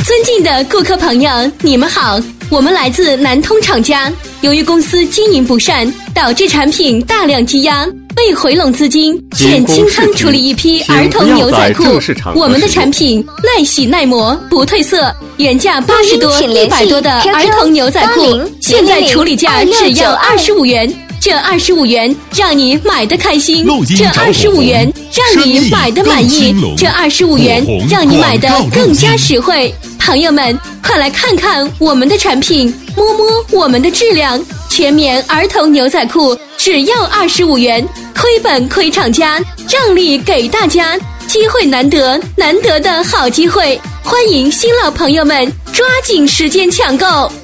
尊敬的顾客朋友，你们好，我们来自南通厂家。由于公司经营不善，导致产品大量积压，为回笼资金，现清仓处理一批儿童牛仔裤。我们的产品耐洗耐磨，不褪色，原价80多、100多的儿童牛仔裤，现在处理价只要25元。这25元让你买得开心，这25元让你买得满意，这25元让你买得更加实惠。朋友们，快来看看我们的产品，摸摸我们的质量。全棉儿童牛仔裤只要25元，亏本亏厂家，让利给大家，机会难得，难得的好机会，欢迎新老朋友们抓紧时间抢购。